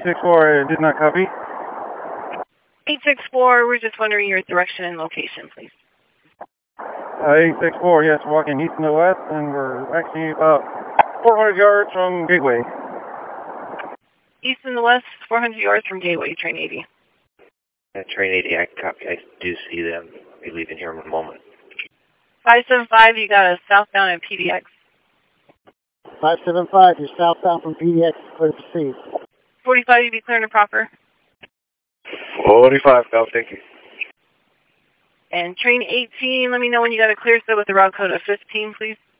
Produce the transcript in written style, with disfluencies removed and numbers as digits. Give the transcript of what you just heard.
864, I did not copy. 864, we're just wondering your direction and location, please. 864, yes, walking east and west, and we're actually about 400 yards from Gateway. East and the west, 400 yards from Gateway, train 80. Train 80, I copy. I do see them. I'll be leaving here in a moment. 575, you got a southbound at PDX. 575, you're southbound from PDX, clear to proceed. 45, you be clear and proper. 45, no, thank you. And train 18, let me know when you got a clear set with the route code of 15, please.